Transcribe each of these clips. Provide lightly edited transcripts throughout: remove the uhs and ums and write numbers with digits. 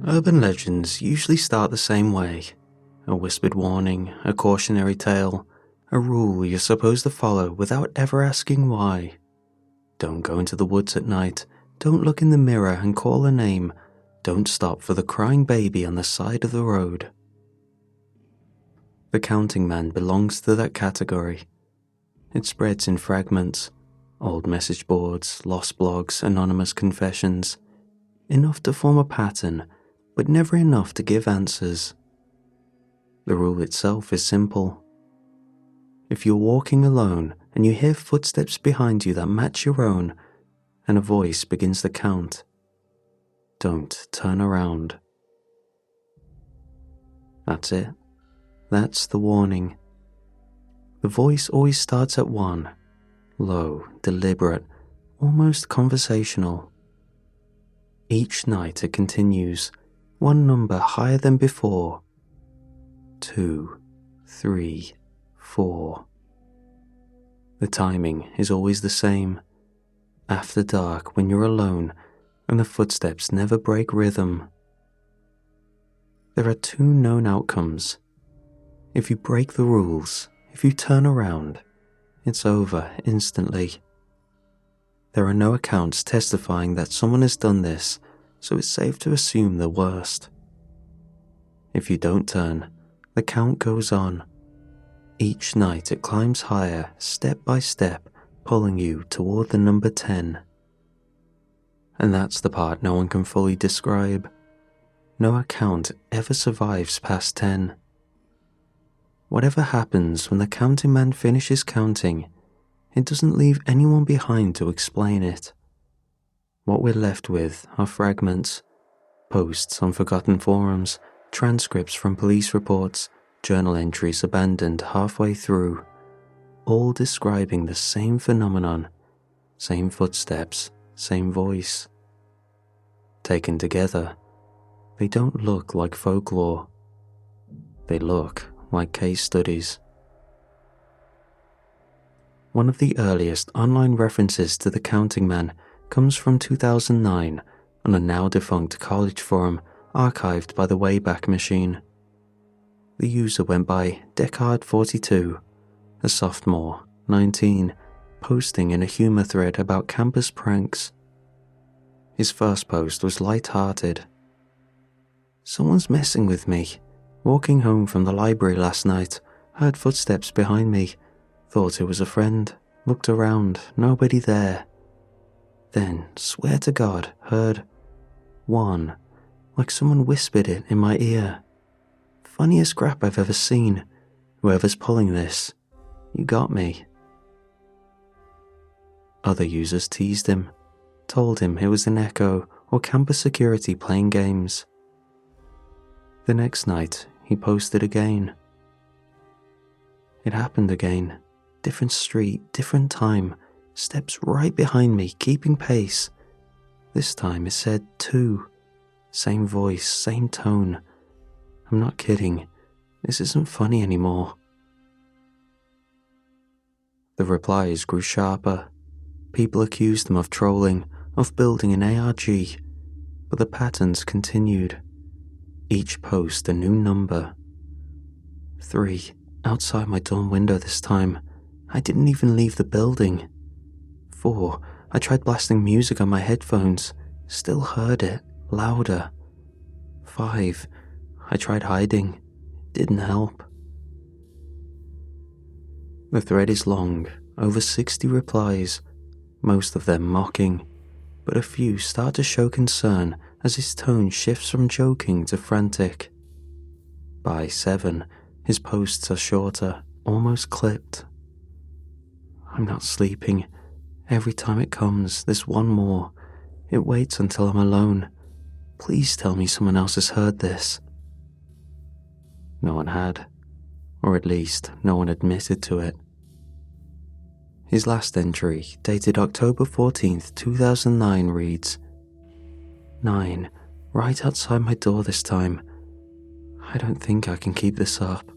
Urban legends usually start the same way. A whispered warning, a cautionary tale, a rule you're supposed to follow without ever asking why. Don't go into the woods at night, don't look in the mirror and call a name, don't stop for the crying baby on the side of the road. The Counting Man belongs to that category. It spreads in fragments, old message boards, lost blogs, anonymous confessions, enough to form a pattern, but never enough to give answers. The rule itself is simple. If you're walking alone and you hear footsteps behind you that match your own, and a voice begins to count, don't turn around. That's it. That's the warning. The voice always starts at 1, low, deliberate, almost conversational. Each night it continues, one number higher than before. 2, 3, 4. The timing is always the same. After dark, when you're alone, and the footsteps never break rhythm. There are 2 known outcomes. If you break the rules, if you turn around, it's over instantly. There are no accounts testifying that someone has done this, so it's safe to assume the worst. If you don't turn, the count goes on. Each night it climbs higher, step by step, pulling you toward the number 10. And that's the part no one can fully describe. No account ever survives past 10. Whatever happens when the Counting Man finishes counting, it doesn't leave anyone behind to explain it. What we're left with are fragments, posts on forgotten forums, transcripts from police reports, journal entries abandoned halfway through, all describing the same phenomenon, same footsteps, same voice. Taken together, they don't look like folklore. They look like case studies. One of the earliest online references to the Counting Man comes from 2009 on a now-defunct college forum archived by the Wayback Machine. The user went by Deckard42, a sophomore, 19, posting in a humor thread about campus pranks. His first post was light-hearted. "Someone's messing with me. Walking home from the library last night, heard footsteps behind me, thought it was a friend, looked around, nobody there. Then, swear to God, heard 1, like someone whispered it in my ear. Funniest crap I've ever seen. Whoever's pulling this, you got me." Other users teased him, told him it was an echo or campus security playing games. The next night, he posted again. It happened again. Different street, different time, steps right behind me, keeping pace. This time it said 2. Same voice, same tone. I'm not kidding. This isn't funny anymore. The replies grew sharper. People accused him of trolling, of building an ARG, but the patterns continued. Each post a new number. 3, outside my dorm window this time. I didn't even leave the building. 4, I tried blasting music on my headphones, still heard it, louder. 5, I tried hiding, didn't help. The thread is long, over 60 replies, most of them mocking, but a few start to show concern as his tone shifts from joking to frantic. By 7, his posts are shorter, almost clipped. I'm not sleeping. Every time it comes, there's one more. It waits until I'm alone. Please tell me someone else has heard this. No one had, or at least no one admitted to it. His last entry, dated October 14th, 2009, reads, 9, right outside my door this time. I don't think I can keep this up.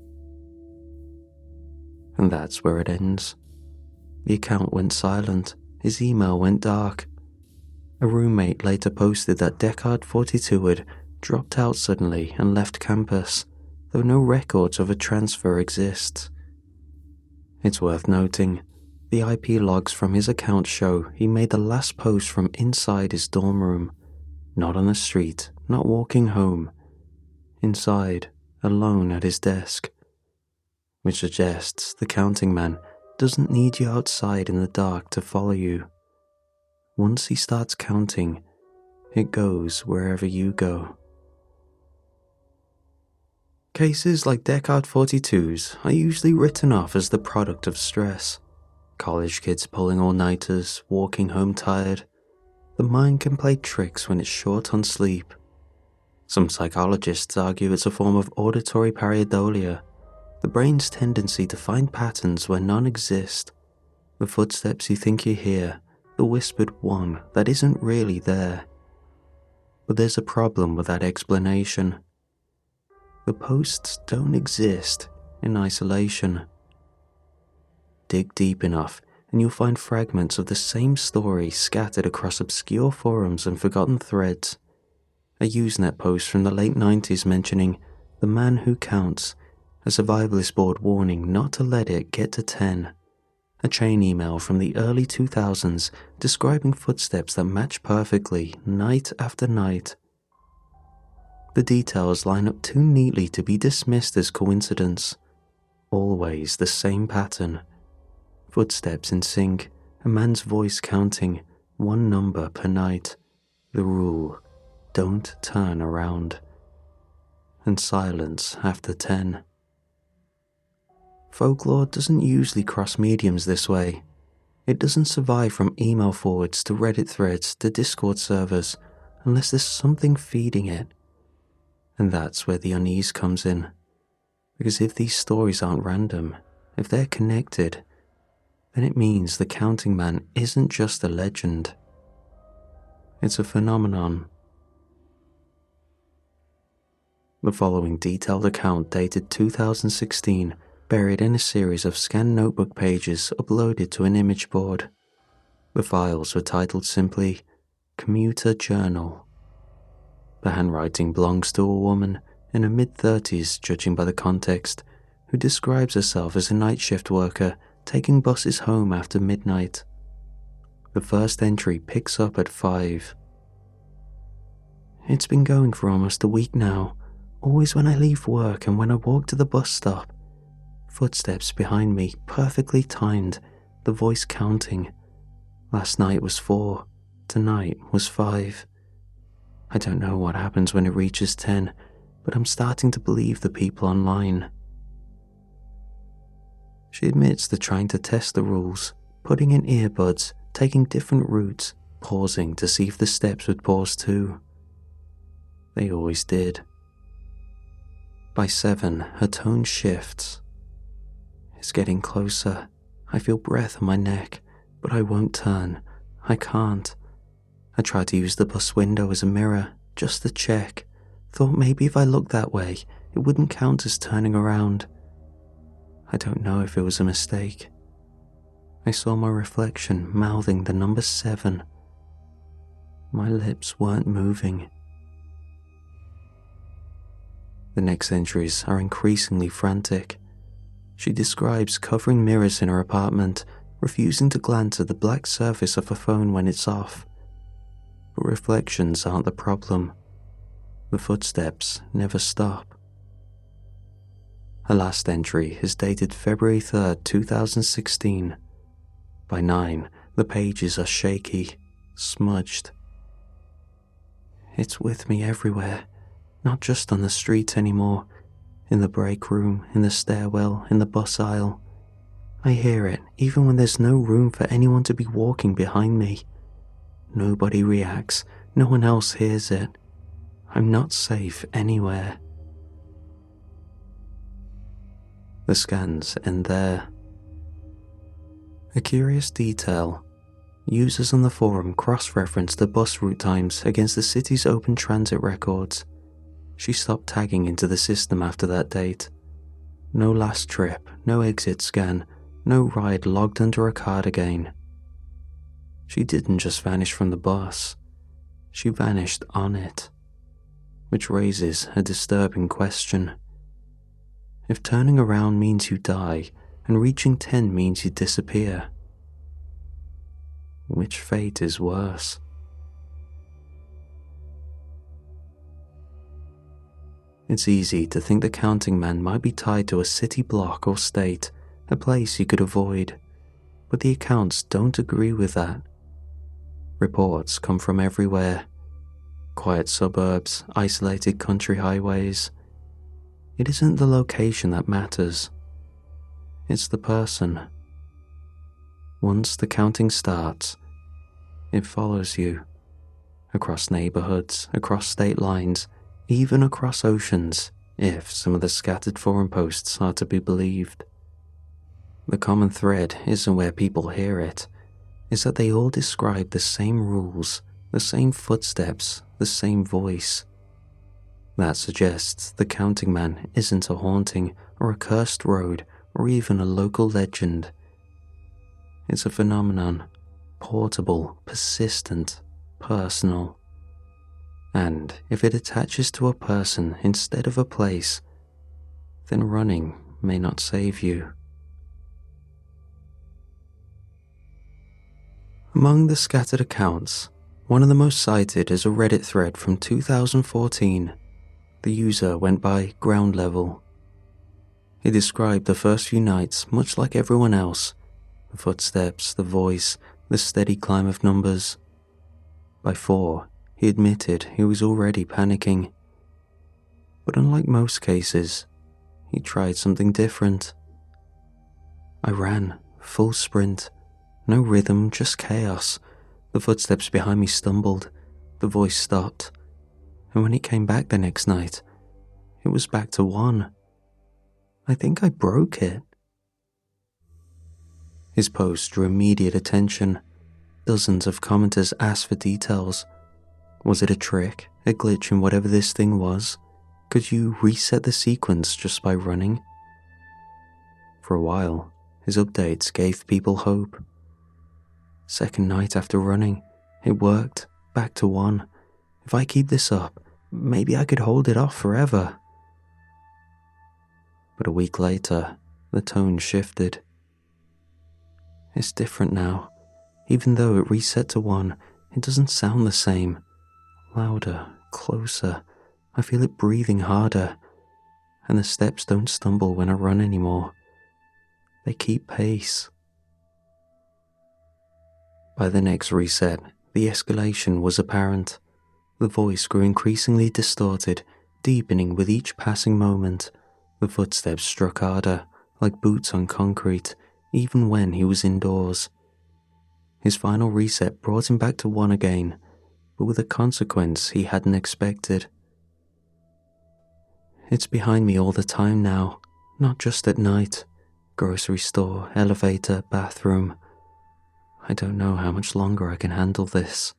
And that's where it ends. The account went silent, his email went dark. A roommate later posted that Deckard42 had dropped out suddenly and left campus, though no records of a transfer exist. It's worth noting, the IP logs from his account show he made the last post from inside his dorm room, not on the street, not walking home, inside, alone at his desk, which suggests the counting man doesn't need you outside in the dark to follow you. Once he starts counting, it goes wherever you go. Cases like Deckard 42s are usually written off as the product of stress. College kids pulling all-nighters, walking home tired. The mind can play tricks when it's short on sleep. Some psychologists argue it's a form of auditory pareidolia, the brain's tendency to find patterns where none exist. The footsteps you think you hear, the whispered one that isn't really there. But there's a problem with that explanation. The posts don't exist in isolation. Dig deep enough and you'll find fragments of the same story scattered across obscure forums and forgotten threads. A Usenet post from the late 90s mentioning the man who counts, a survivalist board warning not to let it get to 10. A chain email from the early 2000s describing footsteps that match perfectly night after night. The details line up too neatly to be dismissed as coincidence. Always the same pattern. Footsteps in sync, a man's voice counting, one number per night. The rule, don't turn around. And silence after 10. Folklore doesn't usually cross mediums this way. It doesn't survive from email forwards to Reddit threads to Discord servers unless there's something feeding it. And that's where the unease comes in. Because if these stories aren't random, if they're connected, then it means the counting man isn't just a legend. It's a phenomenon. The following detailed account dated 2016, buried in a series of scanned notebook pages uploaded to an image board. The files were titled simply, Commuter Journal. The handwriting belongs to a woman in her mid-30s, judging by the context, who describes herself as a night shift worker taking buses home after midnight. The first entry picks up at 5. It's been going for almost a week now, always when I leave work and when I walk to the bus stop. Footsteps behind me, perfectly timed, the voice counting. Last night was 4, tonight was 5. I don't know what happens when it reaches 10, but I'm starting to believe the people online. She admits to trying to test the rules, putting in earbuds, taking different routes, pausing to see if the steps would pause too. They always did. By 7, her tone shifts. It's getting closer. I feel breath on my neck, but I won't turn. I can't. I tried to use the bus window as a mirror, just to check. Thought maybe if I looked that way, it wouldn't count as turning around. I don't know if it was a mistake. I saw my reflection mouthing the number 7. My lips weren't moving. The next entries are increasingly frantic. She describes covering mirrors in her apartment, refusing to glance at the black surface of her phone when it's off. But reflections aren't the problem. The footsteps never stop. Her last entry is dated February 3rd, 2016. By 9, the pages are shaky, smudged. It's with me everywhere, not just on the street anymore. In the break room, in the stairwell, in the bus aisle. I hear it even when there's no room for anyone to be walking behind me. Nobody reacts, no one else hears it. I'm not safe anywhere. The scans end there. A curious detail. Users on the forum cross-referenced the bus route times against the city's open transit records. She stopped tagging into the system after that date. No last trip, no exit scan, no ride logged under a card again. She didn't just vanish from the bus. She vanished on it. which raises a disturbing question. If turning around means you die and reaching 10 means you disappear, which fate is worse? It's easy to think the Counting Man might be tied to a city block or state, a place you could avoid, but the accounts don't agree with that. Reports come from everywhere. Quiet suburbs, isolated country highways. It isn't the location that matters. It's the person. Once the counting starts, it follows you. Across neighborhoods, across state lines, even across oceans, if some of the scattered forum posts are to be believed. The common thread isn't where people hear it, it's that they all describe the same rules, the same footsteps, the same voice. That suggests the Counting Man isn't a haunting or a cursed road or even a local legend. It's a phenomenon, portable, persistent, personal. And if it attaches to a person instead of a place, then running may not save you. Among the scattered accounts, one of the most cited is a Reddit thread from 2014. The user went by Ground Level. He described the first few nights much like everyone else, the footsteps, the voice, the steady climb of numbers. By 4, he admitted he was already panicking. But unlike most cases, he tried something different. I ran, full sprint, no rhythm, just chaos. The footsteps behind me stumbled, the voice stopped, and when he came back the next night, it was back to 1. I think I broke it. His post drew immediate attention. Dozens of commenters asked for details. Was it a trick, a glitch in whatever this thing was? Could you reset the sequence just by running? For a while, his updates gave people hope. Second night after running, it worked, back to 1. If I keep this up, maybe I could hold it off forever. But a week later, the tone shifted. It's different now. Even though it reset to 1, it doesn't sound the same. Louder, closer. I feel it breathing harder. And the steps don't stumble when I run anymore. They keep pace. By the next reset, the escalation was apparent. The voice grew increasingly distorted, deepening with each passing moment. The footsteps struck harder, like boots on concrete, even when he was indoors. His final reset brought him back to 1 again, but with a consequence he hadn't expected. It's behind me all the time now, not just at night. Grocery store, elevator, bathroom. I don't know how much longer I can handle this.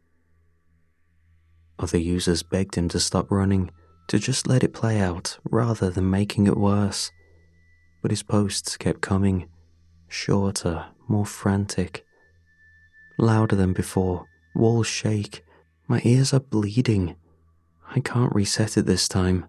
Other users begged him to stop running, to just let it play out rather than making it worse. But his posts kept coming, shorter, more frantic. Louder than before, walls shake, my ears are bleeding. I can't reset it this time.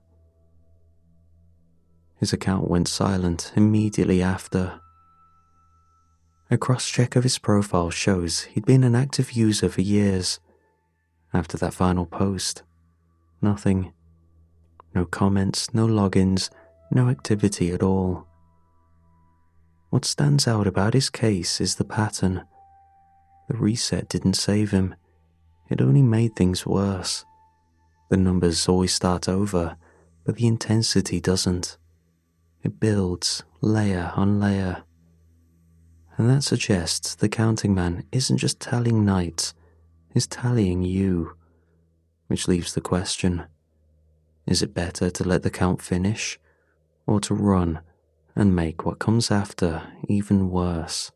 His account went silent immediately after. A cross-check of his profile shows he'd been an active user for years. After that final post, nothing. No comments, no logins, no activity at all. What stands out about his case is the pattern. The reset didn't save him. It only made things worse. The numbers always start over, but the intensity doesn't. It builds, layer on layer. And that suggests the Counting Man isn't just tallying nights, he's tallying you. Which leaves the question, is it better to let the count finish, or to run and make what comes after even worse?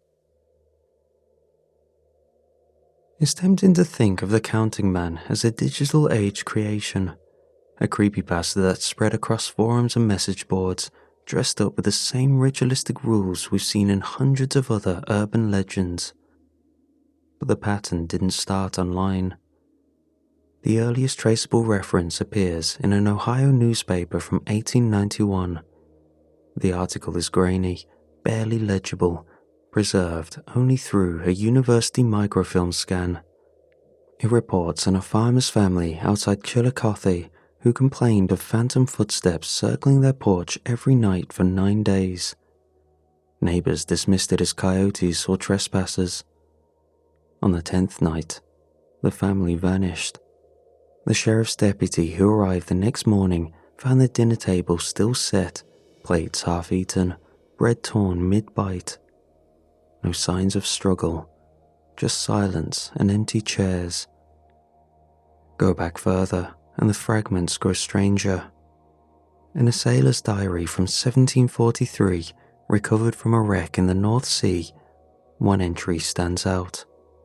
It's tempting to think of the Counting Man as a digital age creation, a creepypasta that spread across forums and message boards, dressed up with the same ritualistic rules we've seen in hundreds of other urban legends. But the pattern didn't start online. The earliest traceable reference appears in an Ohio newspaper from 1891. The article is grainy, barely legible, preserved only through a university microfilm scan. It reports on a farmer's family outside Chillicothe who complained of phantom footsteps circling their porch every night for 9 days. Neighbors dismissed it as coyotes or trespassers. On the 10th night, the family vanished. The sheriff's deputy who arrived the next morning found the dinner table still set, plates half eaten, bread torn mid-bite. No signs of struggle, just silence and empty chairs. Go back further, and the fragments grow stranger. In a sailor's diary from 1743, recovered from a wreck in the North Sea, one entry stands out.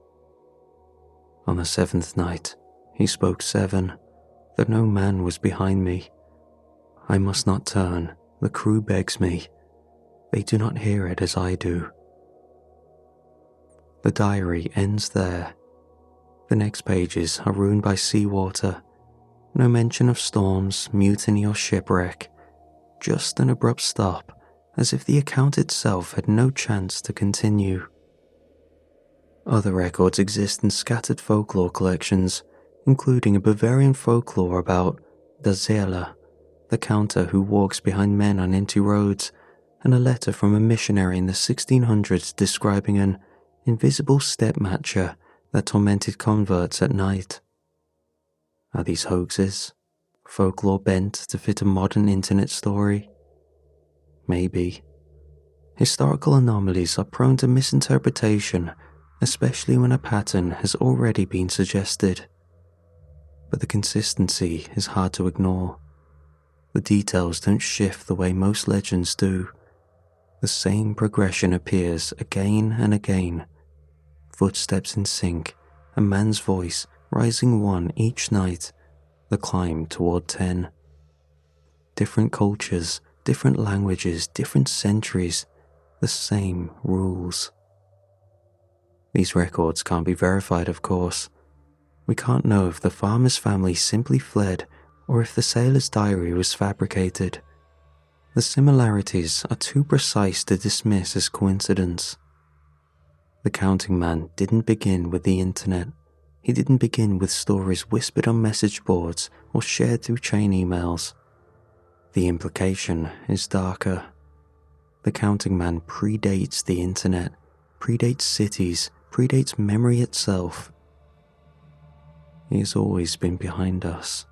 On the 7th night, he spoke 7, that no man was behind me. I must not turn, the crew begs me. They do not hear it as I do. The diary ends there. The next pages are ruined by seawater. No mention of storms, mutiny or shipwreck. Just an abrupt stop, as if the account itself had no chance to continue. Other records exist in scattered folklore collections, including a Bavarian folklore about Der Seeler, the counter who walks behind men on empty roads, and a letter from a missionary in the 1600s describing an invisible step-matcher that tormented converts at night. Are these hoaxes? Folklore bent to fit a modern internet story? Maybe. Historical anomalies are prone to misinterpretation, especially when a pattern has already been suggested. But the consistency is hard to ignore. The details don't shift the way most legends do. The same progression appears again and again. Footsteps in sync, a man's voice rising 1 each night, the climb toward 10. Different cultures, different languages, different centuries, the same rules. These records can't be verified, of course. We can't know if the farmer's family simply fled or if the sailor's diary was fabricated. The similarities are too precise to dismiss as coincidence. The Counting Man didn't begin with the internet. He didn't begin with stories whispered on message boards or shared through chain emails. The implication is darker. The Counting Man predates the internet, predates cities, predates memory itself. He has always been behind us.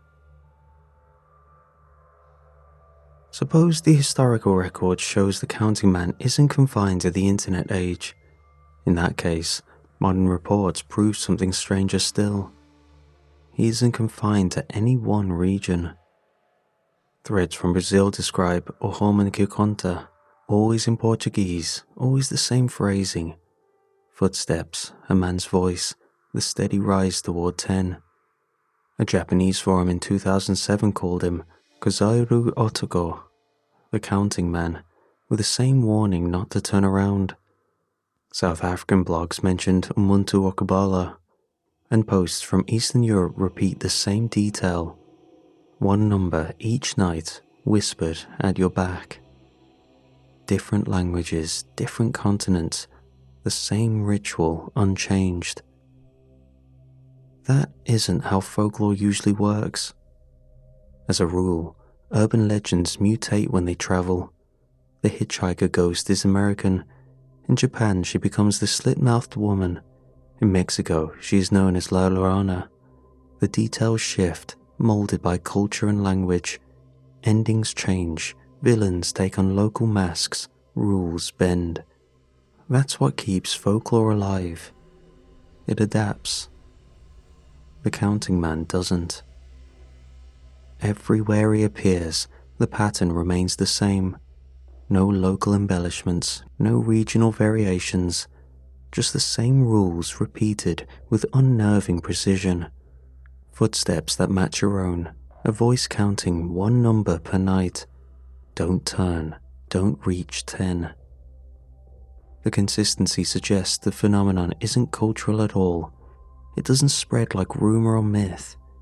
Suppose the historical record shows the Counting Man isn't confined to the internet age. In that case, modern reports prove something stranger still. He isn't confined to any one region. Threads from Brazil describe O Homem que Conta, always in Portuguese, always the same phrasing. Footsteps, a man's voice, the steady rise toward 10. A Japanese forum in 2007 called him Kozairu Otoko, the Counting Man, with the same warning not to turn around. South African blogs mentioned Umuntu Okubala, and posts from Eastern Europe repeat the same detail. 1 number each night, whispered at your back. Different languages, different continents, the same ritual unchanged. That isn't how folklore usually works. As a rule, urban legends mutate when they travel. The hitchhiker ghost is American. In Japan, she becomes the slit-mouthed woman. In Mexico, she is known as La Llorona. The details shift, molded by culture and language. Endings change, villains take on local masks, rules bend. That's what keeps folklore alive. It adapts. The Counting Man doesn't. Everywhere he appears, the pattern remains the same. No local embellishments, no regional variations, just the same rules repeated with unnerving precision. Footsteps that match your own, a voice counting 1 number per night. Don't turn, don't reach 10. The consistency suggests the phenomenon isn't cultural at all. It doesn't spread like rumor or myth.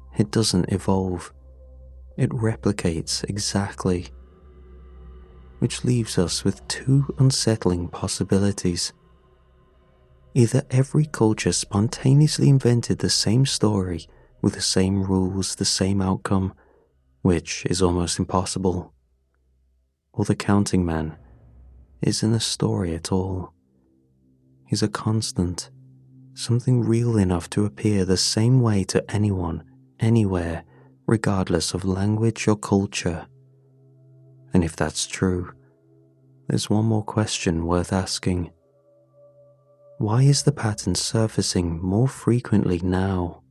it doesn't evolve. It replicates exactly. Which leaves us with two unsettling possibilities. Either every culture spontaneously invented the same story with the same rules, the same outcome, which is almost impossible, or the Counting Man isn't a story at all. He's a constant, something real enough to appear the same way to anyone, anywhere, regardless of language or culture. And if that's true, there's one more question worth asking. Why is the pattern surfacing more frequently now?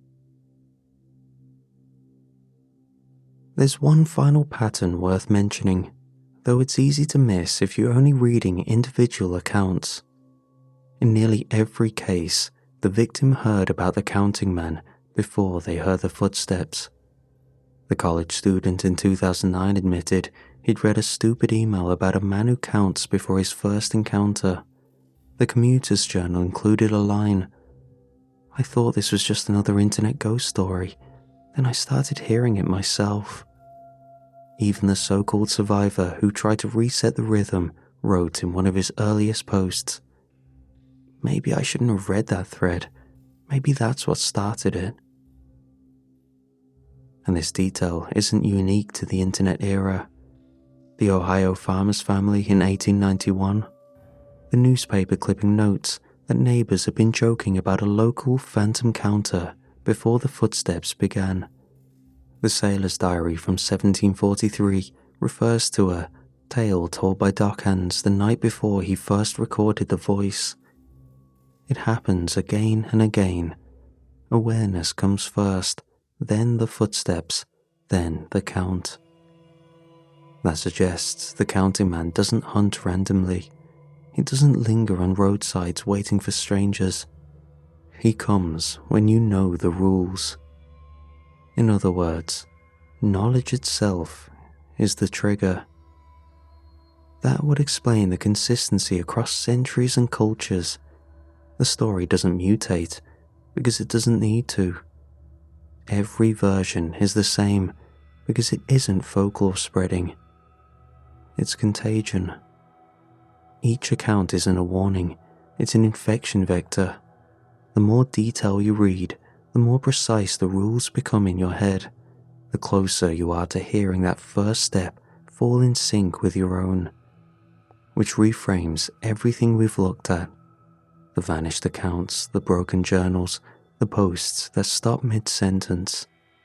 There's one final pattern worth mentioning, though it's easy to miss if you're only reading individual accounts. In nearly every case, the victim heard about the Counting Man before they heard the footsteps. The college student in 2009 admitted he'd read a stupid email about a man who counts before his first encounter. The commuter's journal included a line, "I thought this was just another internet ghost story, then I started hearing it myself." Even the so-called survivor who tried to reset the rhythm wrote in one of his earliest posts, "Maybe I shouldn't have read that thread. Maybe that's what started it." And this detail isn't unique to the internet era. The Ohio farmer's family in 1891, the newspaper clipping notes that neighbors had been joking about a local phantom counter before the footsteps began. The sailor's diary from 1743 refers to a tale told by Doc Hands the night before he first recorded the voice. It happens again and again. Awareness comes first, then the footsteps, then the count. That suggests the Counting Man doesn't hunt randomly. He doesn't linger on roadsides waiting for strangers. He comes when you know the rules. In other words, knowledge itself is the trigger. That would explain the consistency across centuries and cultures. The story doesn't mutate because it doesn't need to. Every version is the same because it isn't folklore spreading. It's contagion. Each account isn't a warning, it's an infection vector. The more detail you read, the more precise the rules become in your head, the closer you are to hearing that first step fall in sync with your own, which reframes everything we've looked at. The vanished accounts, the broken journals, the posts that stop mid-sentence.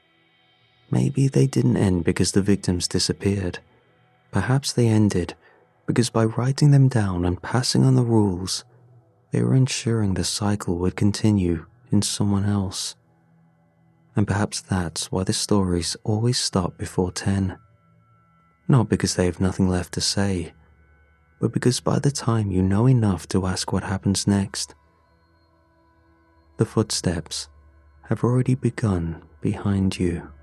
Maybe they didn't end because the victims disappeared. Perhaps they ended because by writing them down and passing on the rules, they were ensuring the cycle would continue in someone else. And perhaps that's why the stories always stop before 10. Not because they have nothing left to say, but because by the time you know enough to ask what happens next, the footsteps have already begun behind you.